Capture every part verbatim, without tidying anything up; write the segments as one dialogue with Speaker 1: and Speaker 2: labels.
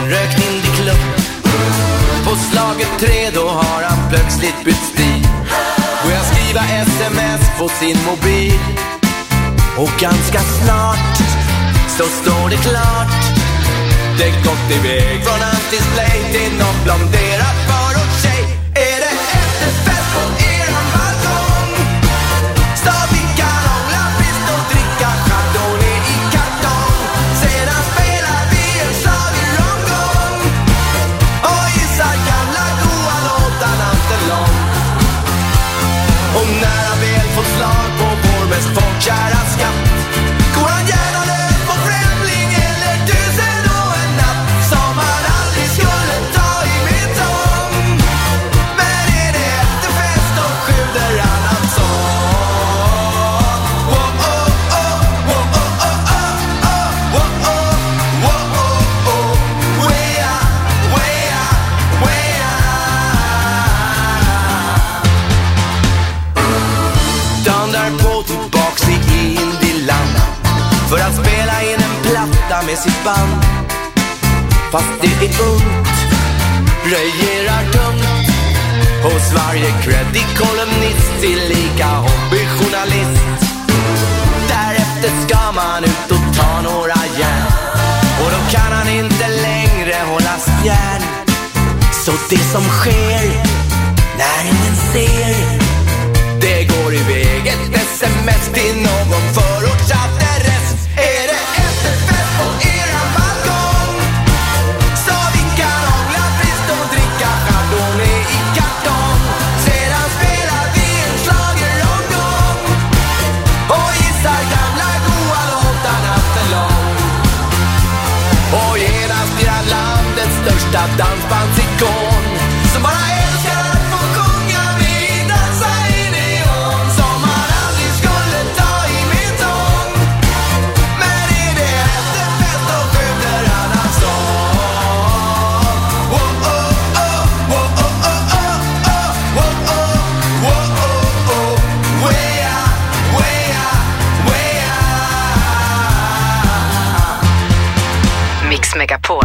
Speaker 1: inrökt indieklubb. På slaget tre då har han plötsligt bytt stil. Börjar skriva sms på sin mobil. Och ganska snart så står det klart. Det gått iväg från hans display till någon blonderad förortstjej. Är det efterfest på eran balkong? Stav i karola, pist och dricka chardonnay i kartong. Sedan spelar vi en schlageromgång och gissar gamla goa låtar natten lång. Och när han väl får slag på vår mest folkkära skatt går han gärna lös på främling eller tusen och en natt som han aldrig skulle ta i min sång. Men är det efterfest och skjuter han av sång. Wow, oh, oh, wow, oh, oh, oh, oh, wow, oh, wow, oh, oh, wea, wea, wea. Dan därpå tillbaks i Indieland för att spela in en platta med sitt band. Fast det är ungt, röjerar dumt hos varje creddig kolumnist tillika hobbyjournalist. Därefter ska man ut och ta några järn och då kan han inte längre hålla spjärn. Så det som sker när ingen ser, det går iväg ett sms till någon förortsadress. Är det efterfest på eran balkong? Så vi kan hångla friskt och dricka chardonnay i kartong. Sedan spelar vi en schlageromgång och gissar gamla goa låtar natten lång. Och genast blir han landets största dansbandsikon som bara älskar att få sjunga med, dansa i neon som han aldrig skulle ta i min sång. Men är det efterfest och skjuter han av sång. Wow, oh, oh, wow, oh, oh, oh, oh, wow, oh, wow, oh, oh, wea, wea, wea.
Speaker 2: Mix Megapol.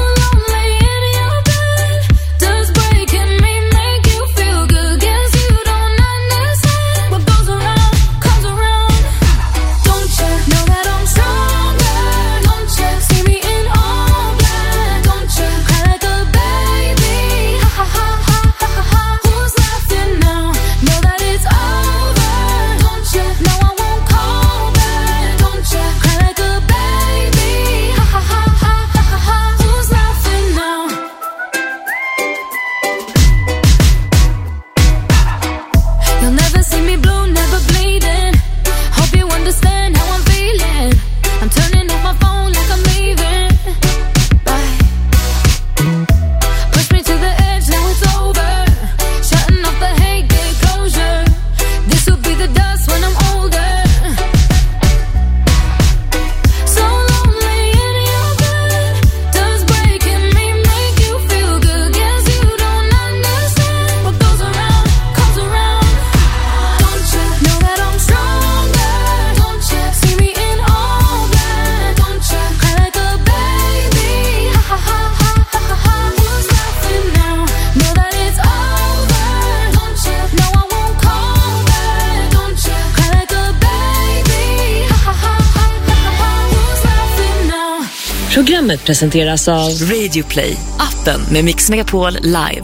Speaker 3: Programmet presenteras av
Speaker 2: Radio Play, appen med Mix Megapol Live.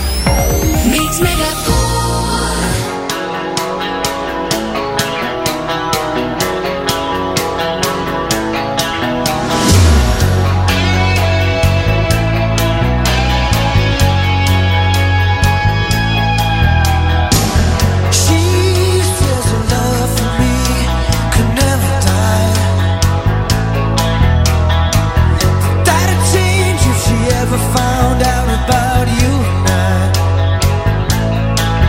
Speaker 4: Mix Megapol.
Speaker 5: Found out about you now.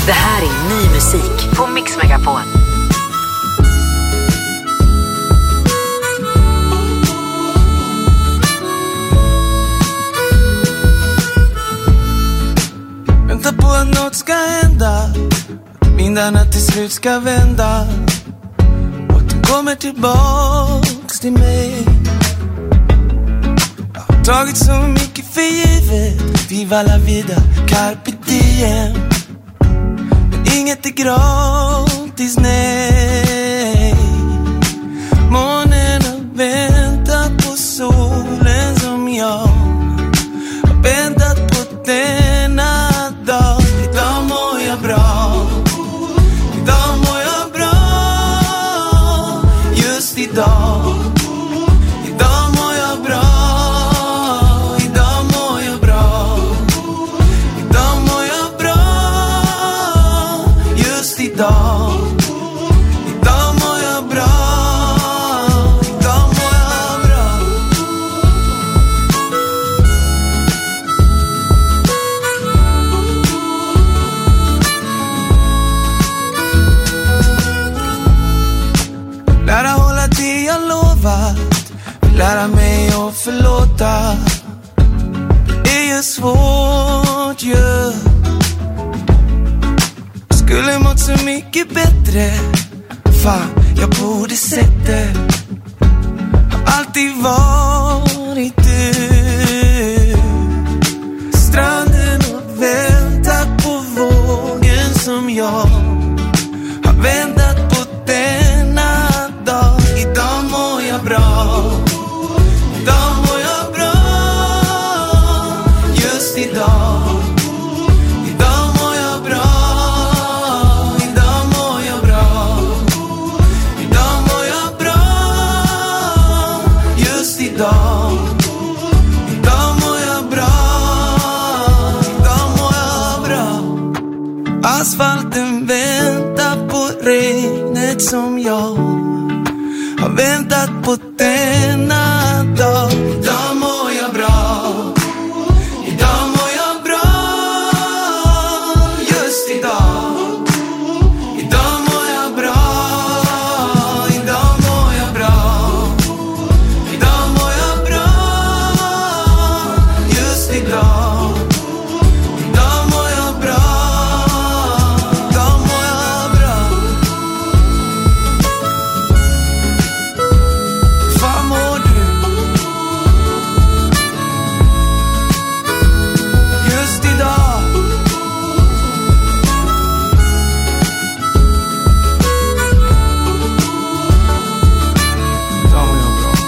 Speaker 2: Det här är ny musik på Mix Megapol.
Speaker 5: Vänta på att något ska hända, vindarna till slut ska vända och de kommer tillbaks till mig. Jag har tagit så mycket för givet, viva la vida, carpe diem. Men inget är gratis, nej. Månen har väntat på solen som jag har väntat på denna dag. Idag mår jag bra, idag mår jag bra, just idag. Idag mår jag bra, idag mår jag bra, idag mår jag bra, just idag. Idag mår jag bra, idag mår jag bra. Lära hålla det jag lovat, lära mig att förlåta. Det är ju svårt ju, yeah. Skulle mått så mycket bättre, fan jag borde sett det. Har alltid varit du. Stranden och väntat på vågen som jag har väntat på denna dag. Idag mår jag bra, idag mår jag bra, just idag. Idag mår jag bra, idag mår jag bra, idag mår jag bra, just idag. Idag mår jag bra, idag mår jag bra. Asfalten väntar på regnet som jag har väntat på denna dag. Idag mår jag bra, idag mår jag bra, just idag. Idag mår jag bra, idag mår jag bra, idag mår jag bra, just idag. Idag mår jag bra, idag mår jag bra. Fan mår du? Just idag. Idag mår jag bra.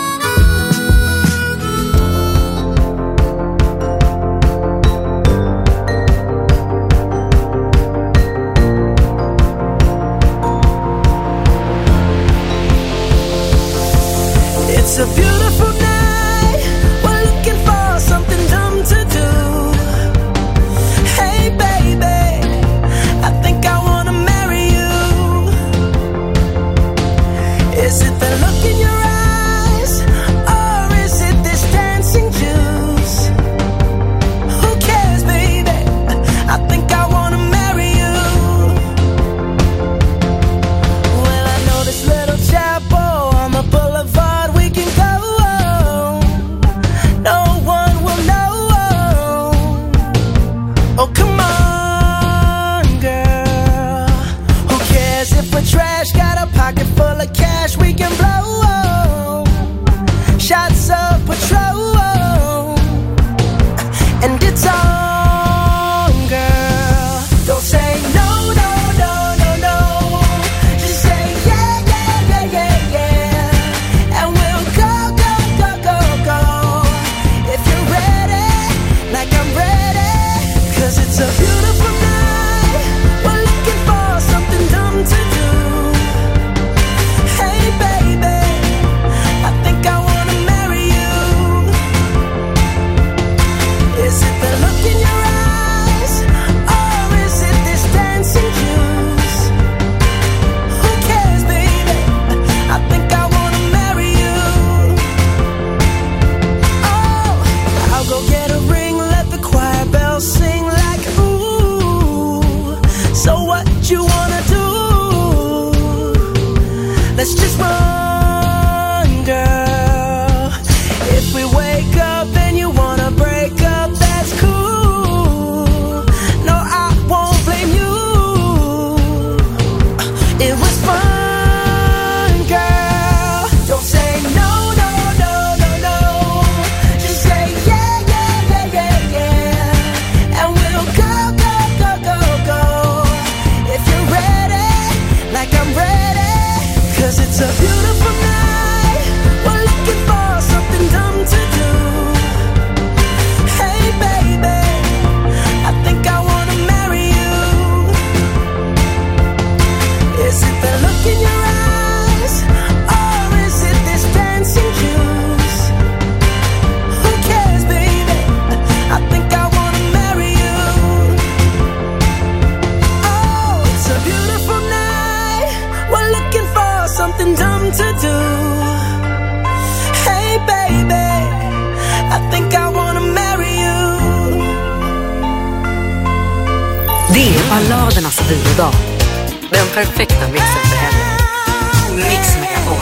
Speaker 5: It's a beautiful night. We're looking for something dumb to do. Hey baby, I think I wanna marry you. Is it the look in your eyes, or is it this dancing juice? Who cares baby, I think I wanna marry you. Well I know this little chapel on the boulevard we can go. No one will know. Oh come on girl, who cares if we're trash? Got a pocket full of cash we can blow. Shots of Patrol, and it's on girl. Don't say no, no, no, no, no. Just say yeah, yeah, yeah, yeah, yeah. And we'll go, go, go, go, go. If you're ready, like I'm ready, 'cause it's a
Speaker 2: Balladernas vilodag. Den perfekta mixen för helgen. Mix Megapol.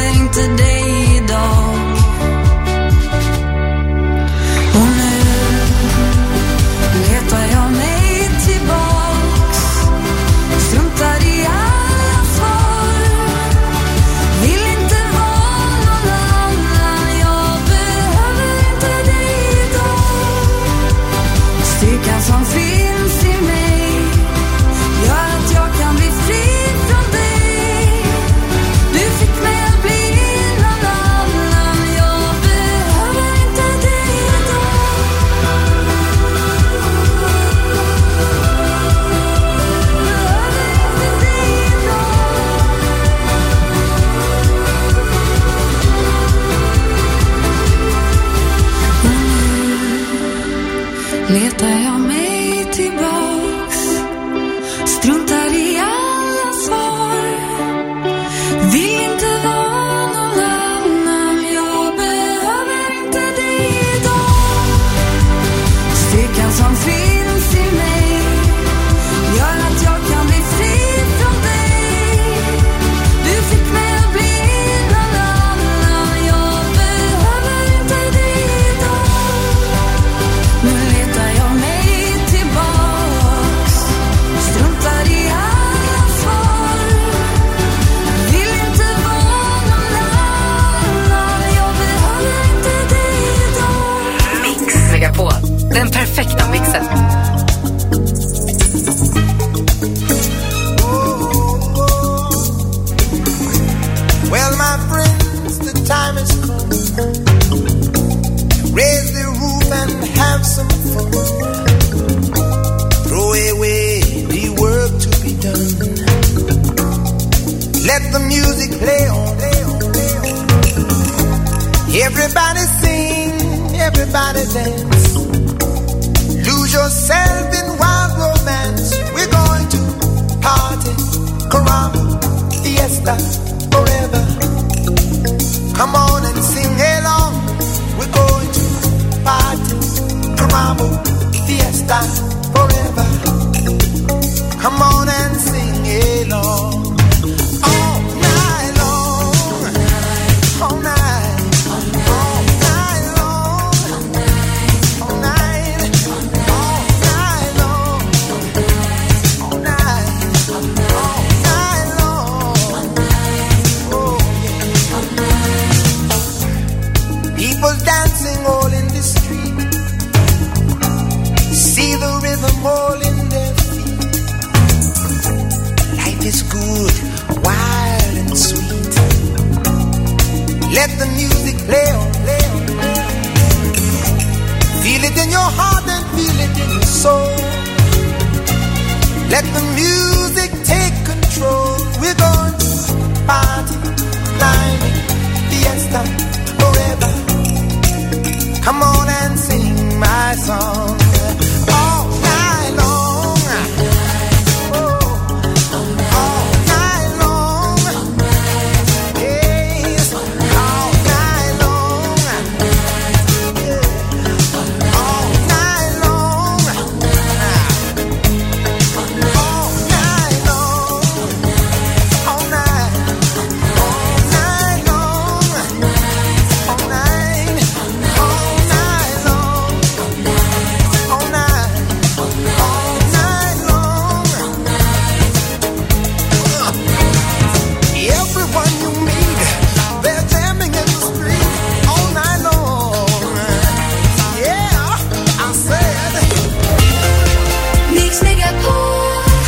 Speaker 6: Och nu
Speaker 4: letar jag mig tillbaks, struntar i alla svar, vill inte vara någon annan, jag behöver inte dig idag. Styrkan som finns i mig gör att jag kan bli fri från dig. Du fick mig att bli någon annan, jag behöver inte dig idag. Nu letar jag mig tillbaks, struntar i alla svar, vill inte vara någon annan, jag behöver inte dig idag.
Speaker 2: Mix Megapol, den perfekta mixen.
Speaker 5: Well, my friends, the time has come. Raise the roof and have some fun. Throw away the work to be done. Let the music play on. Everybody sing, everybody dance. Lose yourself in wild romance. We're going to party, caramba, fiesta, forever. Come on and sing along. We're going to party, caramba, fiesta, forever. Come on and sing along. All night long, all night, all night long, all night, all night long, all night, all night long. Oh yeah. People dancing all in the street. See the rhythm all in their feet. Life is good, wild and sweet. Let the music play on, play on, play on. Feel it in your heart and feel it in your soul. Let the music take control. We're going to party, climbing, fiesta, forever. Come on and sing my song. All night long. Oh, all night long. Yes, all night long. Yeah, all night long. All night long. All night. All night long. All night. All night long. All night. All night long. Everyone you meet, they're jamming in the street all night long. Yeah, I said.
Speaker 4: Mix Megapol.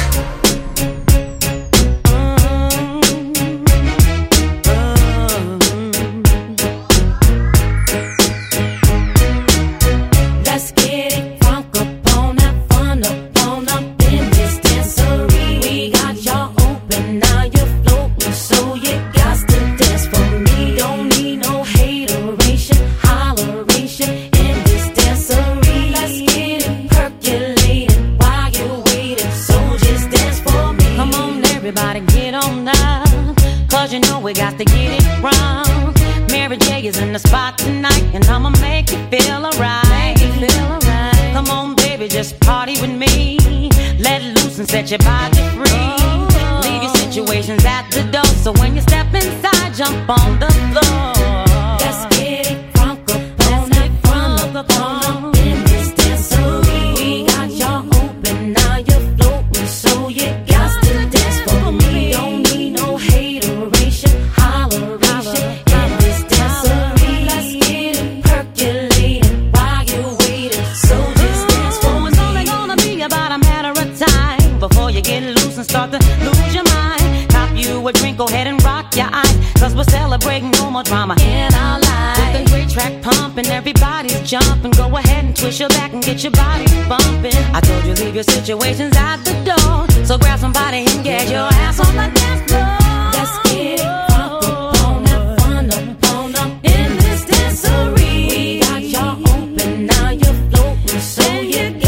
Speaker 4: Let's get it crunk up on that fun up on up in this dancery. We got y'all open, now you're floating, so you got to dance for me. Don't need no hateration, holleration in this dancery. Let's get it percolated while you're waiting, so just dance for me. Come on, everybody, get on up, cause you know we got to get it wrong. Mary J is in the spot tonight, and I'ma make you feel alright. Come on, baby, just party with me. Let loose and set your body free. Leave your situations at the door, so when you step inside, jump on the floor. Let's get it crunk up on that front up on in this dancery. We got y'all open, now you're floating, so you got to dance for me. Don't need no hateration, holleration in this dancery. Let's get it percolated while you're waiting, so just dance for me. It's only gonna be about a matter of time before you get loose and start to lose your mind. Cop you a drink, go ahead and rock your eyes, cause we're celebrating no more drama in our lives. With a great track pumping, everybody's jumping. Go ahead and twist your back and get your body bumping. I told you leave your situations at the door, so grab somebody and get your ass on the dance floor. Let's get it crunk up on that fun up on up in this dancery. We got y'all open, now you're floating, so you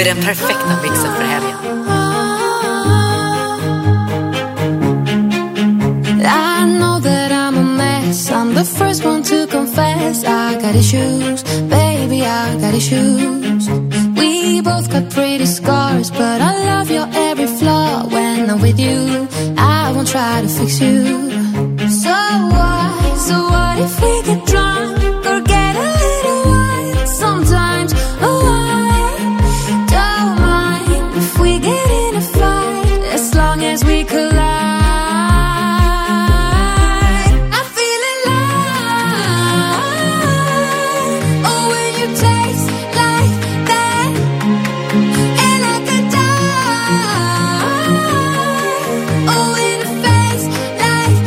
Speaker 2: den perfekta mixen för helgen.
Speaker 6: I know that I'm a mess. I'm the first one to confess. I got issues, baby, I got issues. We both got pretty scars, but I love your every flaw. When I'm with you, I won't try to fix you. So what, so what if we get drunk or get a little wine? Sometimes, oh I don't mind if we get in a fight, as long as we collide. I feel alive. Oh, when you taste like that, and I could die. Oh, in a face like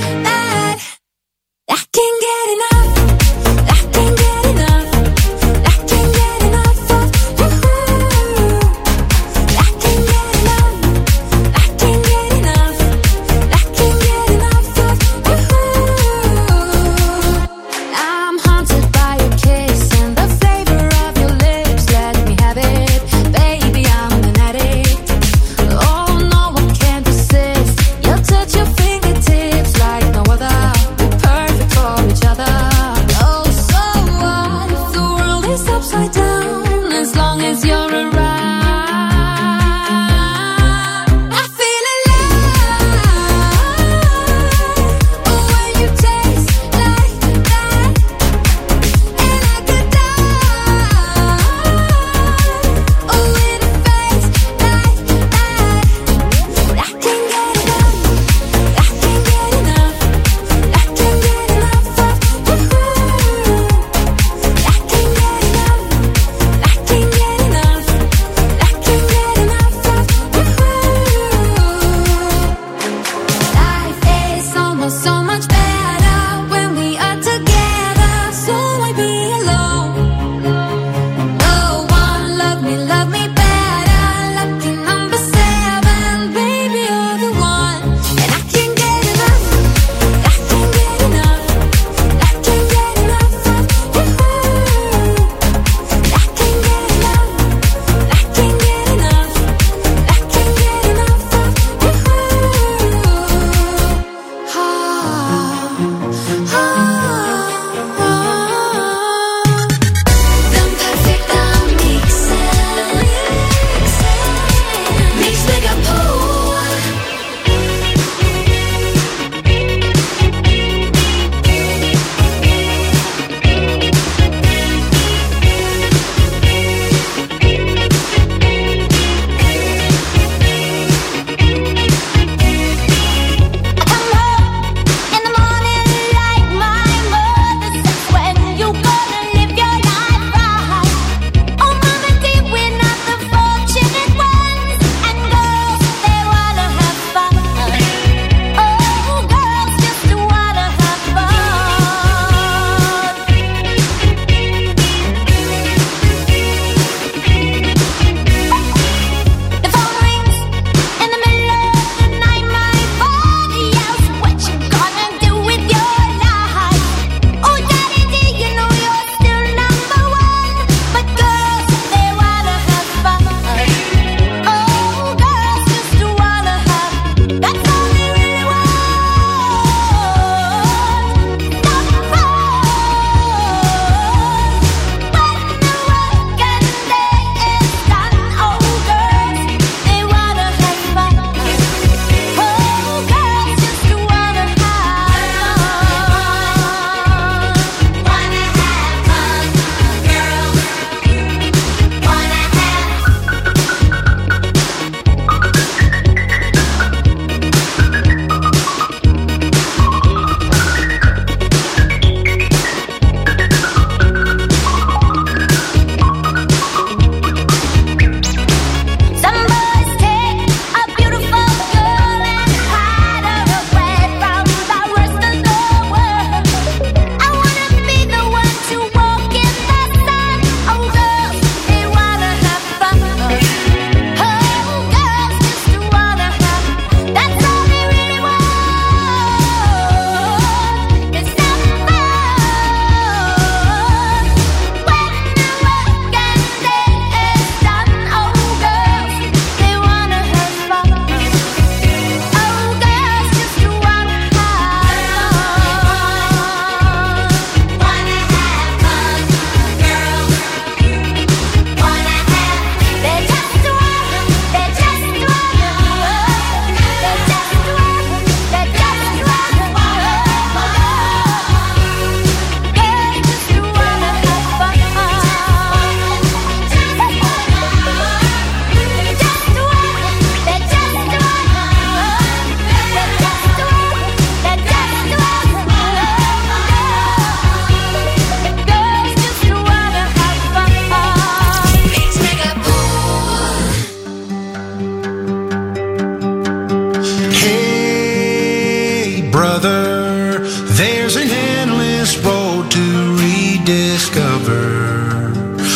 Speaker 7: brother, there's an endless road to rediscover.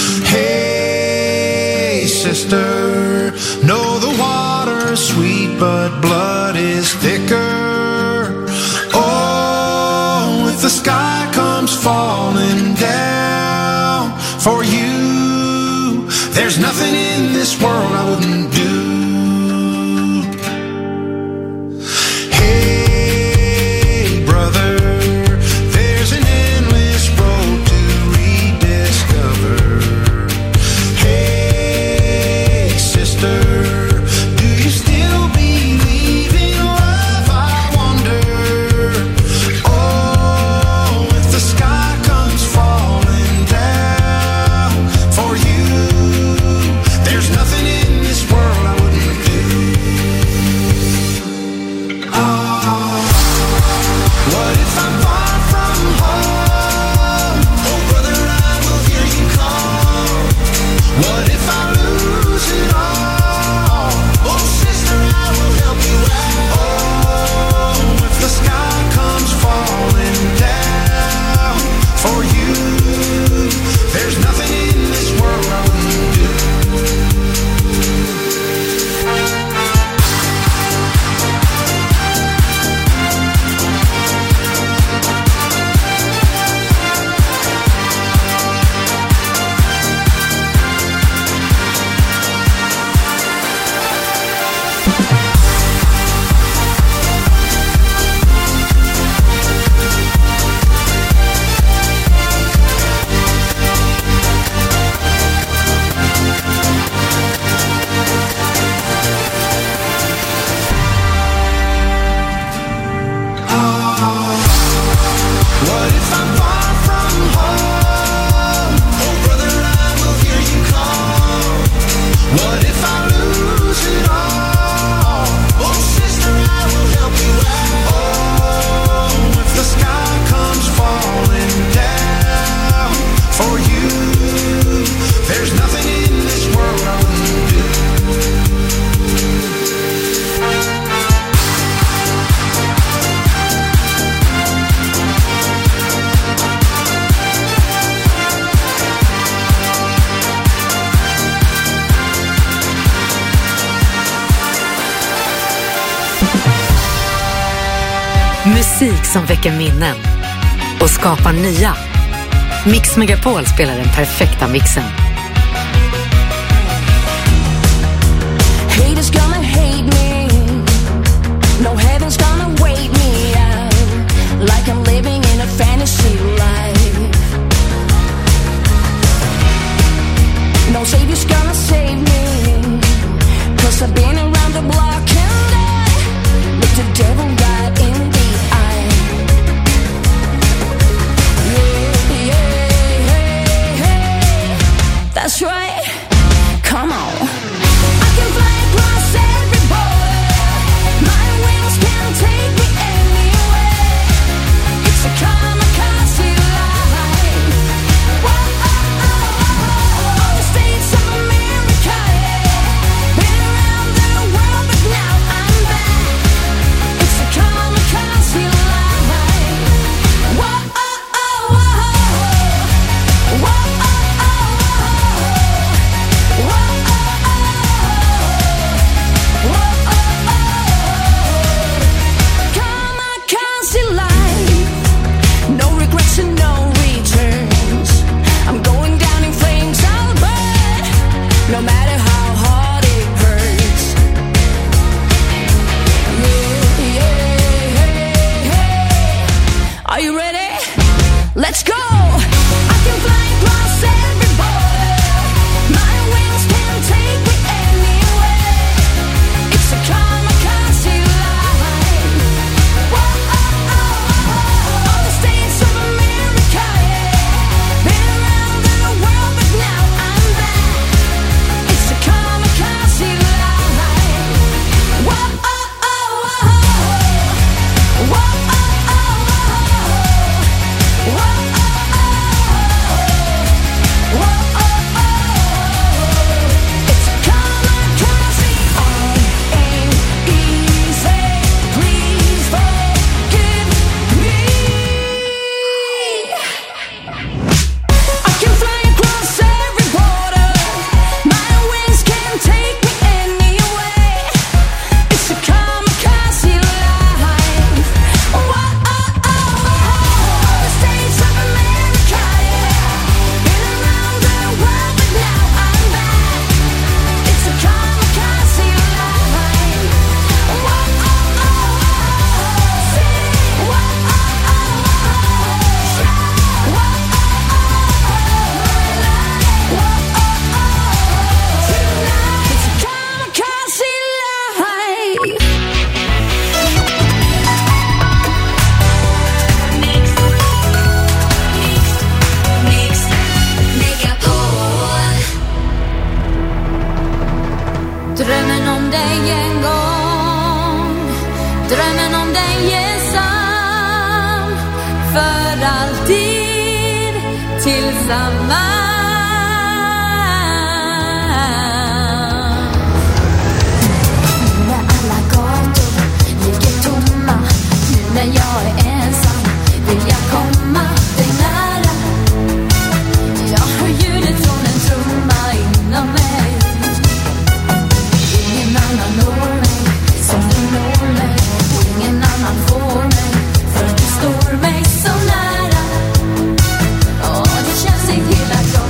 Speaker 7: Hey, sister, know the water's sweet, but blood is thicker. Oh, if the sky comes falling down for you, there's nothing in this world I wouldn't do.
Speaker 2: Musik som väcker minnen och skapar nya. Mix Megapol spelar den perfekta mixen.
Speaker 4: Haters gonna hate me. No heaven's gonna wait me out. Like I'm living in a fantasy life. No savior's gonna save me. Cause I've been around the block and I look the devil right in the eye. Yeah, yeah, hey, hey. That's right. Come on. I can fly across
Speaker 6: Drömmen om dig är sann, för alltid tillsammans. Nu när alla gator ligger tomma, nu när jag är ensam, vill jag komma dig nära. Jag hör ljudet från en trumma inom mig. Ingen annan når mig som du når mig, och ingen annan får mig, för du står mig så nära. Åh, det känns inte hela kroppen.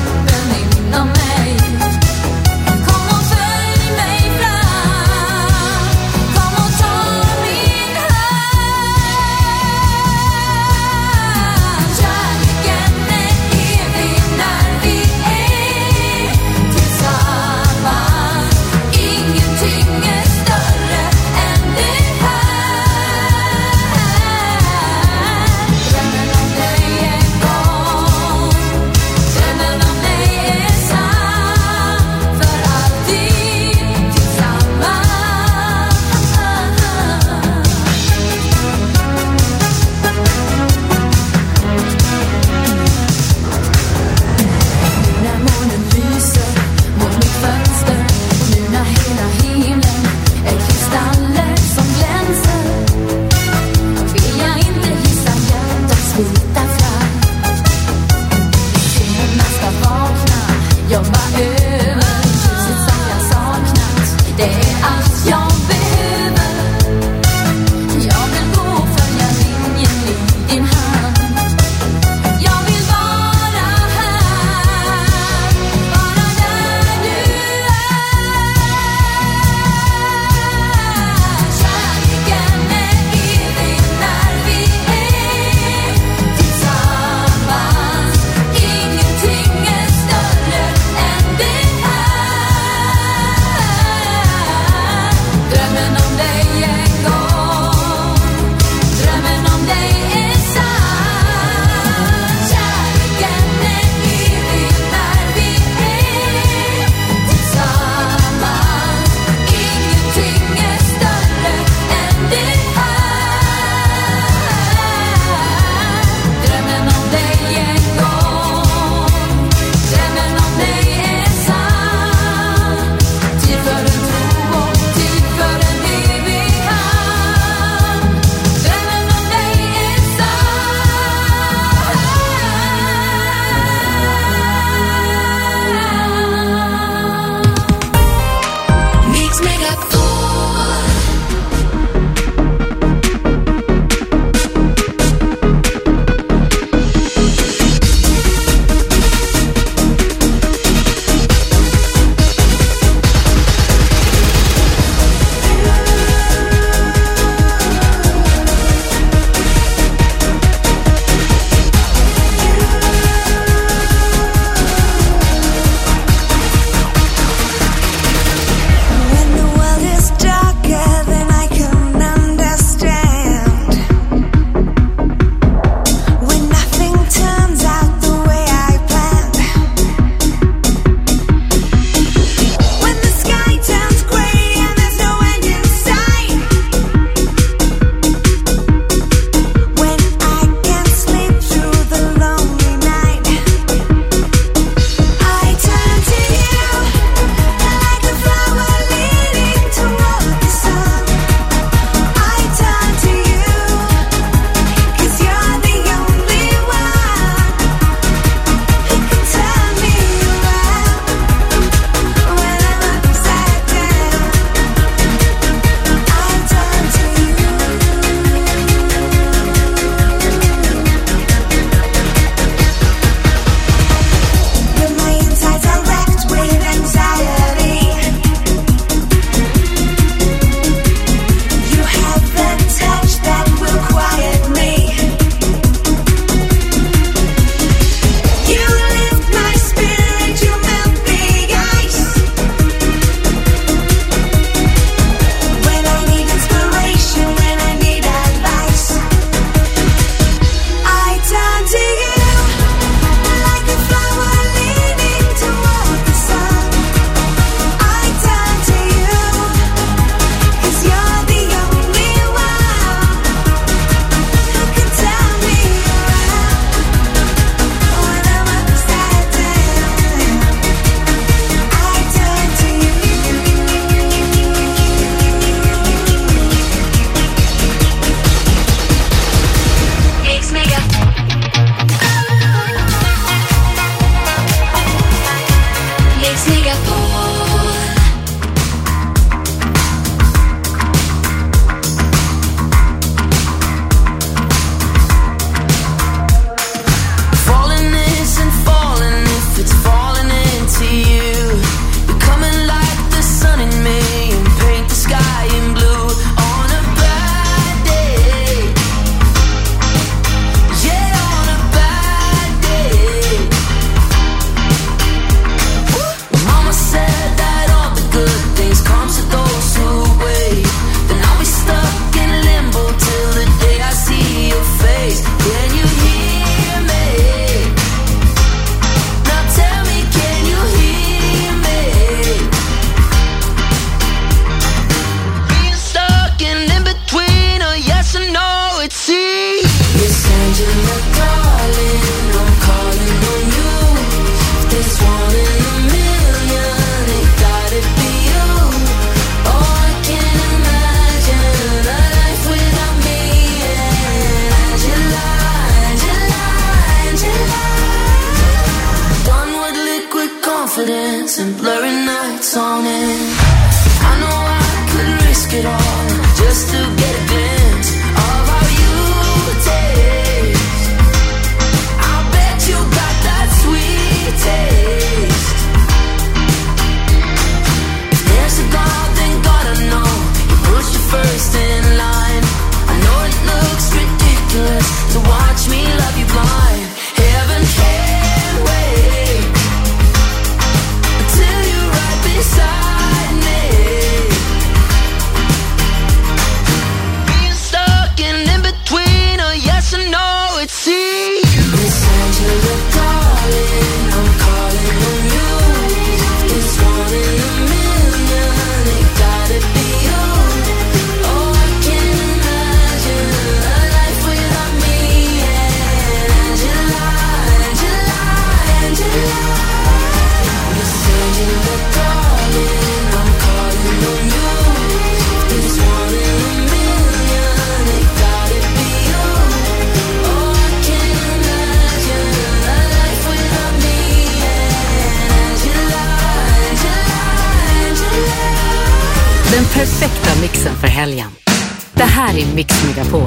Speaker 2: perfekta mixen för helgen. Det här är Mix Megapol.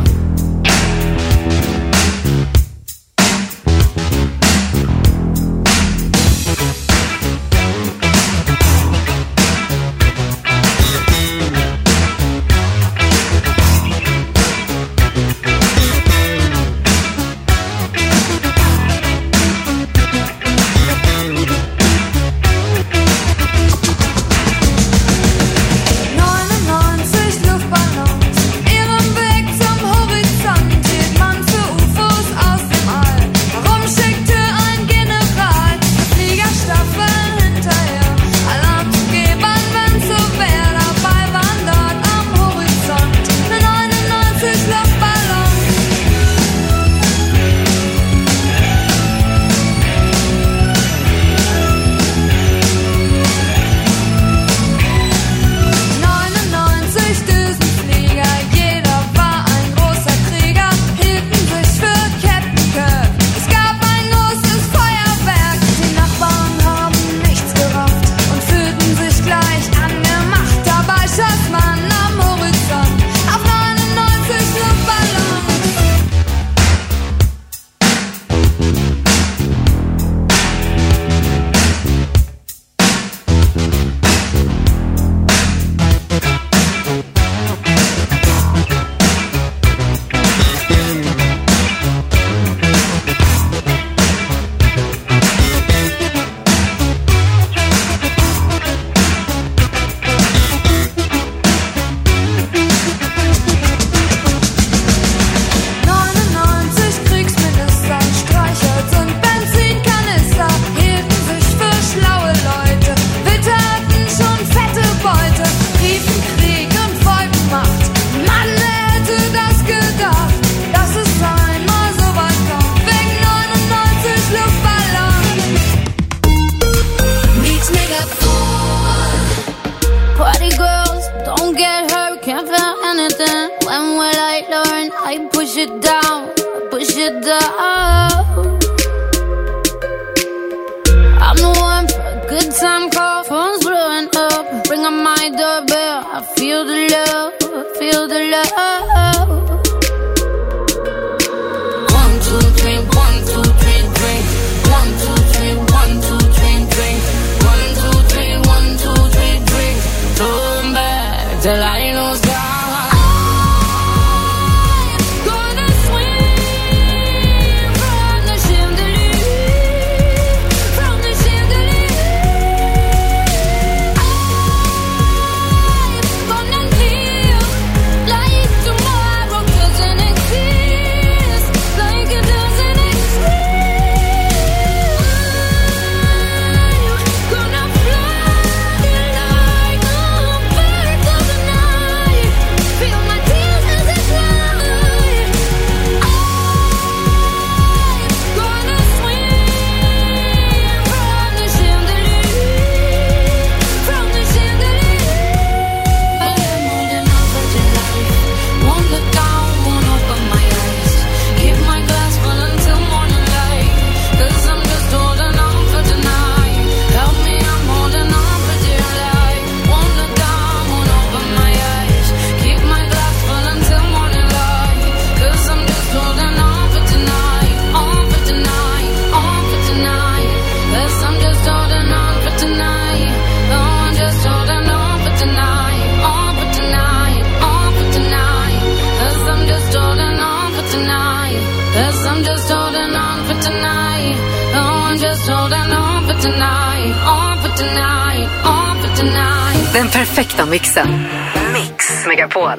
Speaker 2: Den perfekta mixen. Mix Megapol.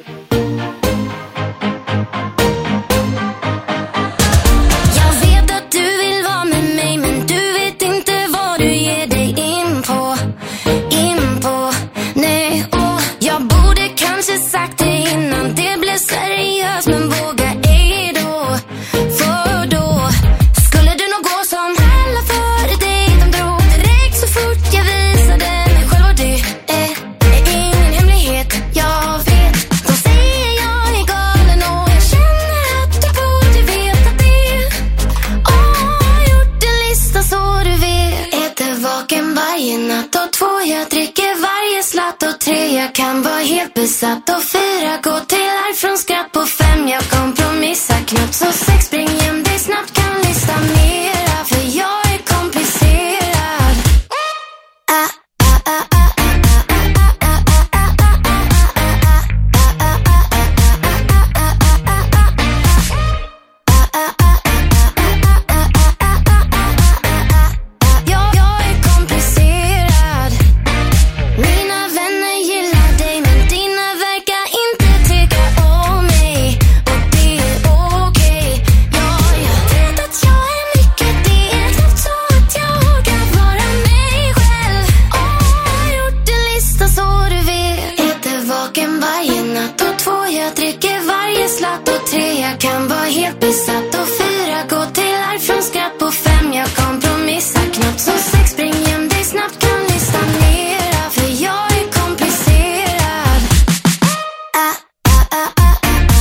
Speaker 6: Ingen hemlighet, jag vet. De säger besatt och fyra gå till arv från skratt på fem. Jag kompromissar knappt så sex spring hem dig snabbt kan lista mera för jag är komplicerad. Ah, ah, ah, ah. Kan vara helt besatt och fyra gå till arv från skratt på fem. Jag kompromissar knappt så sex spring hem dig snabbt kan lista mera för jag är komplicerad. Ah, ah, ah, ah,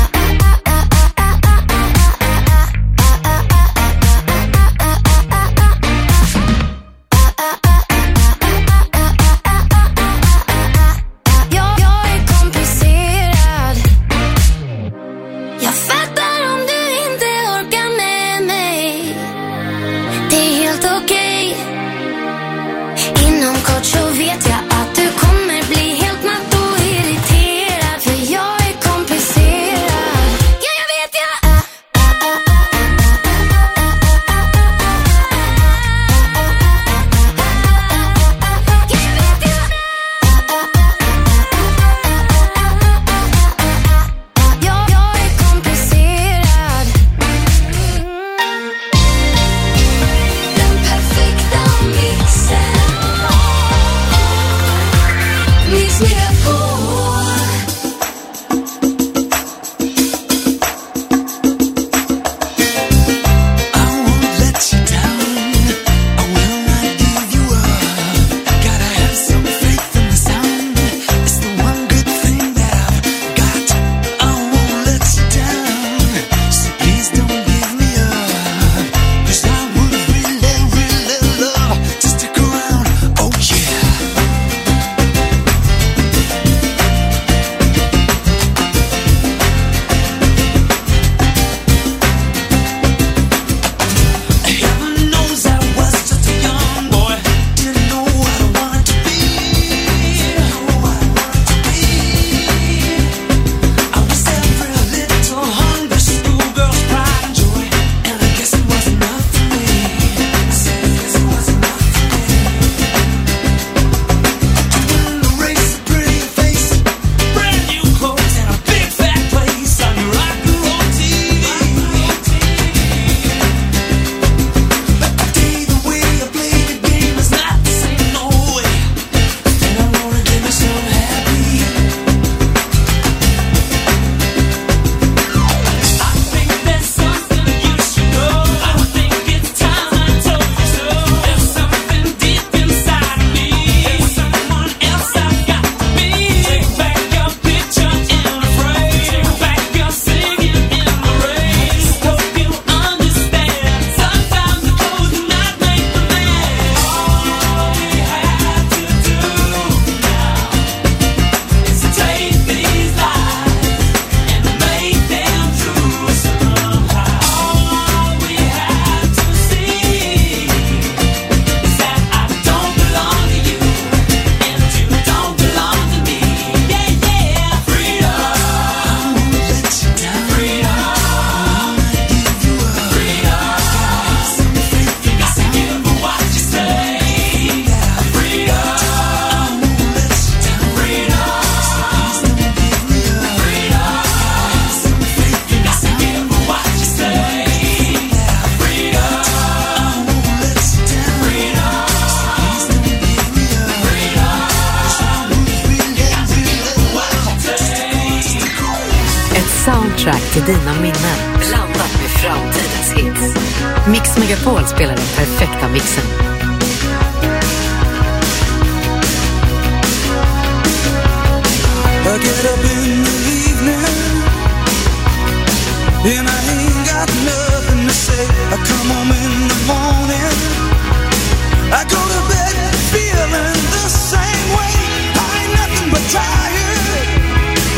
Speaker 6: jag, jag är komplicerad. Jag fattar om du inte orkar med mig. Det är helt okej. Inom kort så vet jag att du kommer bli helt matt och irriterad för jag är komplicerad. Ja, jag vet jag. Ah, ah, ah, ah, ja, jag vet jag. Jag, jag är komplicerad. Den perfekta mixen. Mix Megapol.
Speaker 5: I won't let you down. I will not give you up. Gotta have some faith in the sound. It's the one good thing that I've got. I won't let you down. So please don't give me up. 'Cause I would really, really love to stick around. Oh yeah. Heaven knows I was just a young boy. Didn't know what I wanted to be. Know what I wanted to be. I was every little hungry schoolgirl's pride and joy, and I guess it was enough for me. I said I guess it was enough for me. To win the race, a pretty face, brand new clothes, and a big fat place on your rock and roll T V. But today the way I play the game is not the same, no way. And I wanna give me some happy. I think there's something you should know. I think it's time I told you so. There's something deep inside of me. There's someone else I've got to be. Take back your picture in a frame. Take back your singing in the rain. Hope you understand. Sometimes the clothes do not make the man. All we have to do now is to take these lies and make them true somehow. All we have to see is that I don't belong to you and you don't belong to me. Yeah, yeah. Freedom. I won't let you down. Freedom. I will not give you up. Freedom. Got some faith in the sound. Give her what you say. Freedom. I won't let you down. Freedom. So please don't give me up. Freedom. Got some faith in the sound. Give her what you say. Freedom. I won't let you down. Freedom. So please don't give me up. Freedom. 'Cause I would really, really love to stick around.
Speaker 2: Ett soundtrack till dina minnen blandat med framtidens hits. Mix Megapol spelar den perfekta mixen.
Speaker 5: I get up in the evening and I ain't got nothing to say. I come home in the morning, I go to bed feeling the same way. I ain't nothing but tired.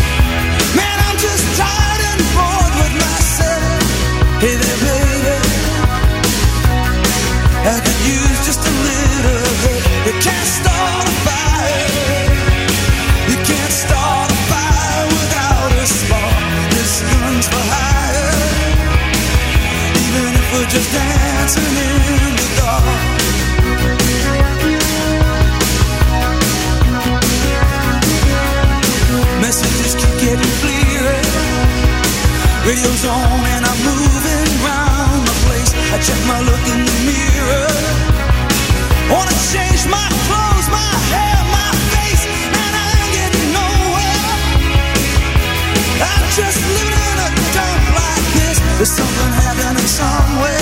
Speaker 5: radio's on and I'm moving round the place. I check my look in the mirror. Wanna change my clothes, my hair, my face, and I ain't getting nowhere. I'm just living in a dump like this. There's something happening somewhere.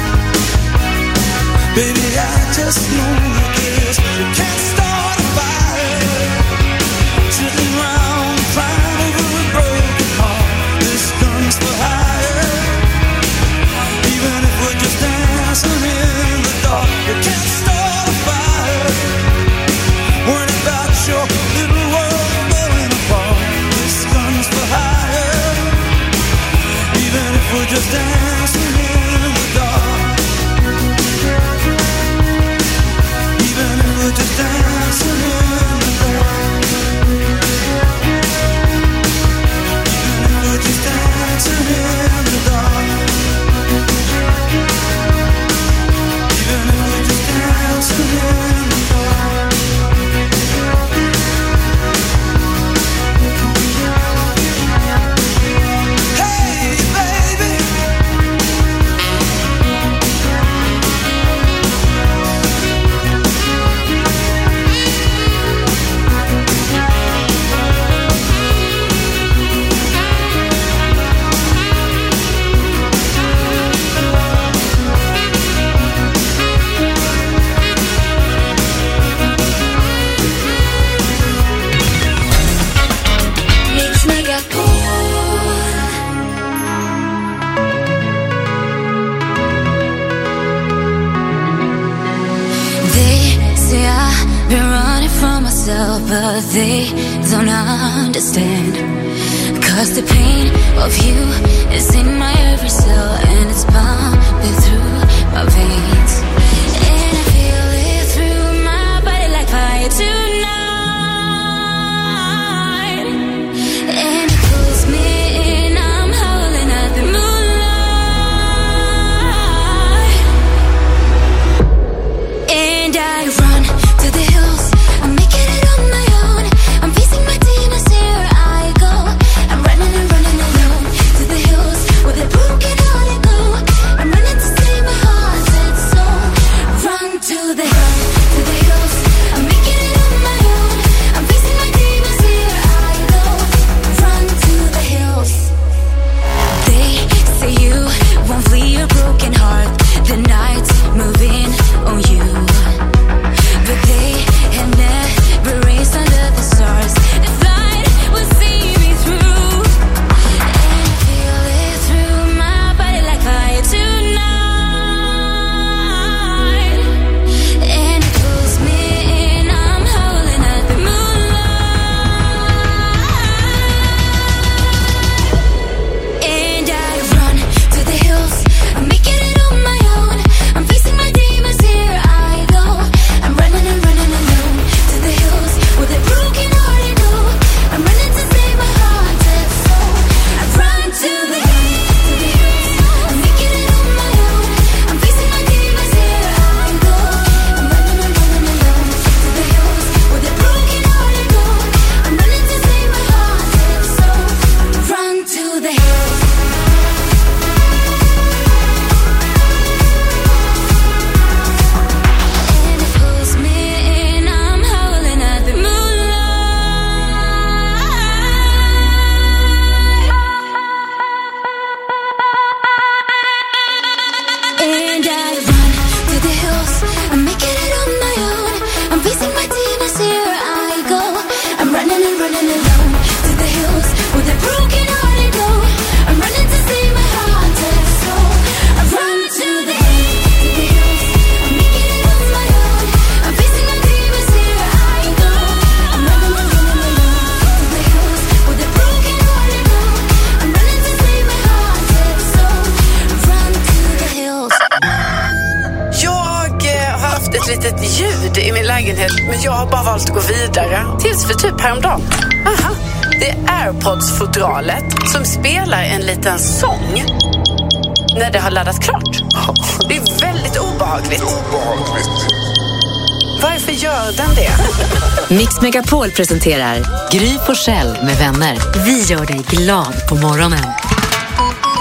Speaker 5: Baby, I just know this. You can't start a fire sitting around crying over a broken heart. This gun's for hire. Even if we're just dancing in the dark, you can't start a fire worrying about your little world falling apart. This gun's for hire. Even if we're just dancing in the dark. Even if we're just dancing in the dark. Even if we're just dancing in the dark. Even if we're just dancing in the dark. Hey, baby.
Speaker 6: Mix Megapol. They say I've been running from myself, but they don't understand. Cause the pain of you is in my every cell, and it's pumping through my veins. And I feel it through my body like fire tonight. And it pulls me in, I'm howling at the moonlight. And I run to the hills, I'm making it on my own. I'm facing my demons, here I go. I'm running and running alone to the hills where the broken hearted go. I'm running to save my heart and soul. Run to the hills, to the hills. I'm making it on my own. I'm facing my demons, here I go. Run to the hills. They say you won't flee your broken heart. The night's moving on you, but they have never raced under the stars. If light will see me through, and I feel it through my body like fire tonight. And it pulls me in, I'm howling at the moonlight. And I run to the hills, I'm making it on my own. I'm facing my demons, here I go. I'm running and running alone to the hills where the broken hearted go. I'm running to save my heart and soul. I run to the hills, to the hills. I'm making it on my own. I'm facing my demons, here I go. I'm running and running alone to the hills where the broken hearted go. I'm running to save my heart and soul. Run to the hills. And it pulls me in, I'm howling at the moonlight. And I run to the hills, I'm making it on my own. I'm facing my demons, here I go. I'm running and running alone to the hills where the broken hearted go. I'm running to save my heart and soul. I run to the hills, to the hills. I'm making it on my own. I'm facing my demons, here I go. I'm running and running alone to the hills where the broken hearted go. I'm running to save my heart and soul. Run to the hills.
Speaker 8: Jag eh, har haft ett litet ljud i min lägenhet, men jag har bara valt att gå vidare. Tills för typ häromdagen. Aha, det är AirPods-fodralet som spelar en liten sång när det har laddat klart. Det är väldigt obehagligt. Varför gör den det?
Speaker 2: Mix Megapol presenterar Gry Forssell med vänner. Vi gör dig glad på morgonen.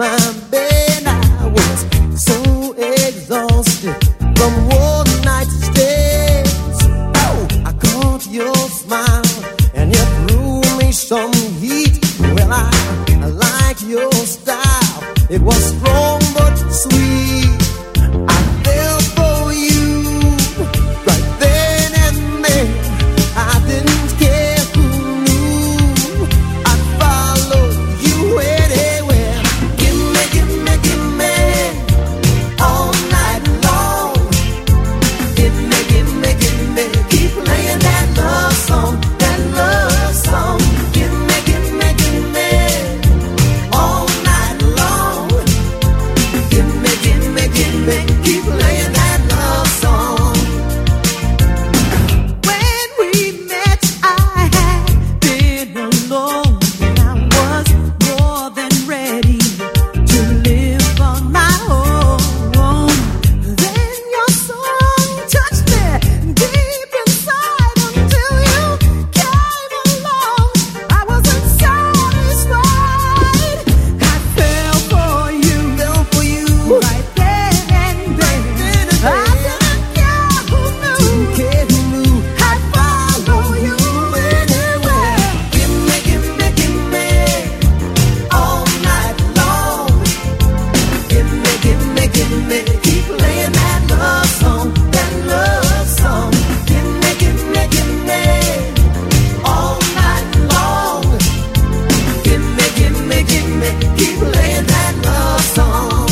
Speaker 5: my bed. I was so exhausted from one night's stays. Oh, I caught your smile and you threw me some heat. Well, I, I like your style. It was strong but sweet. I fell for you right then and there. I didn't care who knew. I'd follow you anywhere. Give me, give me, give me all night long. Give me, give me, give me. Keep playing that love song, that love song. Give me, give me, give me all night long. Give me, give me, give me. Keep playing that love song. When we met, I had been alone. I was more than ready to live on my own. Then your song touched me deep inside until you came along. I wasn't satisfied. I fell for you, fell for you right then and there. I didn't care who knew, didn't care who knew. I'd follow you anywhere. Give me, give me, give me all night long. Give me, give me, give me. Keep playing that love song, that love song. Give me, give me, give me all night long. Give me, give me, give me. Keep playing that love song.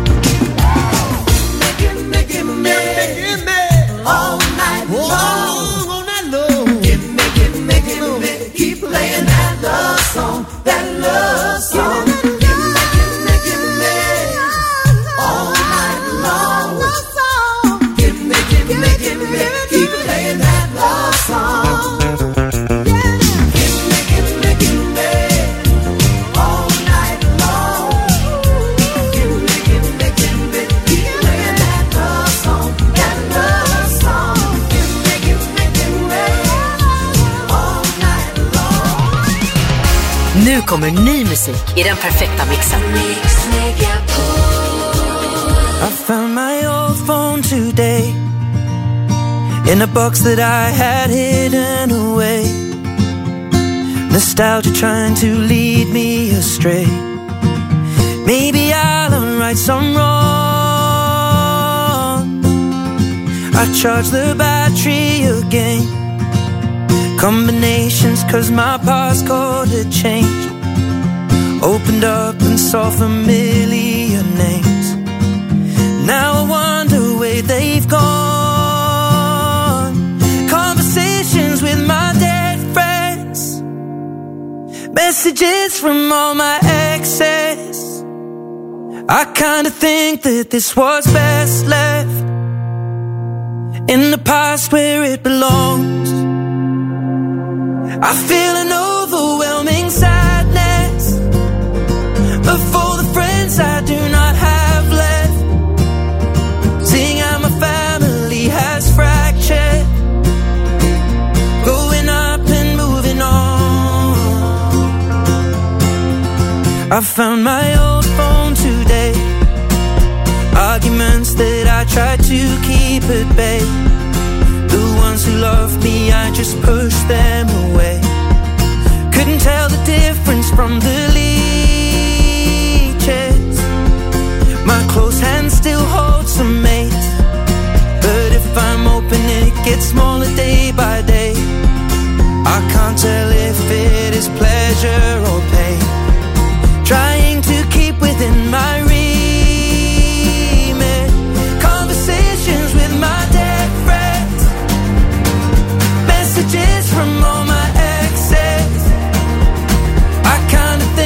Speaker 5: Give me, give me, give me all night long, all night long. Give me, give me, give me. Keep playing that love song, that love song. Give me, give me, give me all night long. Give me, give me, give me. Keep playing that love song. Give me, give me, give me all night long. Give me, give me, give me. Keep playing that love song, that love song. Give me, give me, give me all night long.
Speaker 2: Nu kommer ny musik i den perfekta mixen.
Speaker 5: I found my old phone today in a box that I had hidden away. Nostalgia trying to lead me astray. Maybe I'll unright some wrong. I charge the battery again. Combinations cause my passcode had changed. Opened up and saw familiar names. Now I wonder where they've gone. Conversations with my dead friends. Messages from all my exes. I kinda think that this was best left in the past where it belongs. I feel an overwhelming sadness for the friends I do not have left. Seeing how my family has fractured, growing up and moving on. I found my old phone today. Arguments that I tried to keep at bay. The ones who loved me, I just pushed them away. Couldn't tell the difference from the leeches. My close hand still holds some mate. But if I'm open, it gets smaller day by day. I can't tell if it is pleasure or pain. Trying to keep within my remit. Conversations with my dead friends. Messages from all my exes. I kinda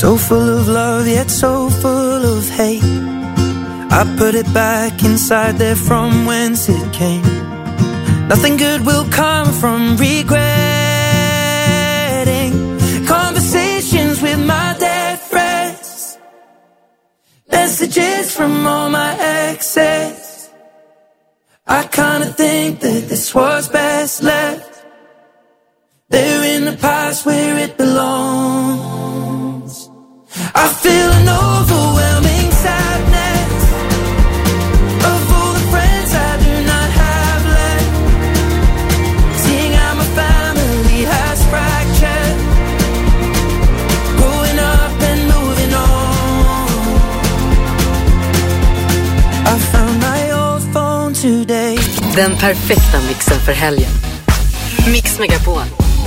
Speaker 5: So full of love, yet so full of hate. I put it back inside there from whence it came. Nothing good will come from regretting conversations with my dead friends, messages from all my exes. I kinda think that this was best left there in the past where it belongs. I feel an overwhelming sadness of all the friends I do not have left, seeing how my family has fractured, growing up and moving on. I found my old phone today.
Speaker 2: Den perfekta mixen för helgen. Mix Megapol.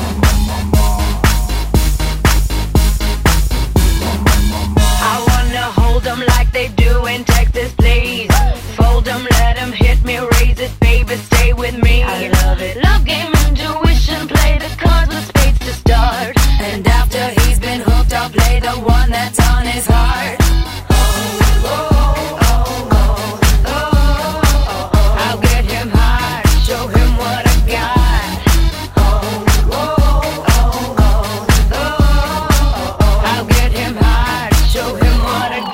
Speaker 9: Hold them like they do in Texas, please. Fold them, let them hit me, raise it, baby, stay with me. I love it. Love game, intuition, play the cards with spades to start. And after he's been hooked, I'll play the one that's on his heart. Oh, oh, oh, oh, oh, oh, oh. I'll get him hard, show him what I got. Oh, oh, oh, oh, oh, oh. I'll get him hard, show him what I got.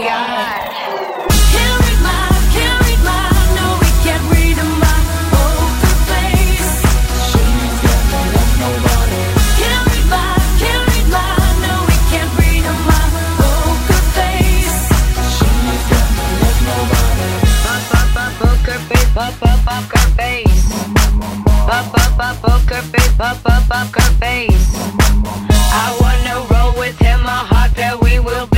Speaker 9: Up, up, up her face. Up, up, up, poker face. Up, up, up her face. I wanna roll with him, a hot pair we will be.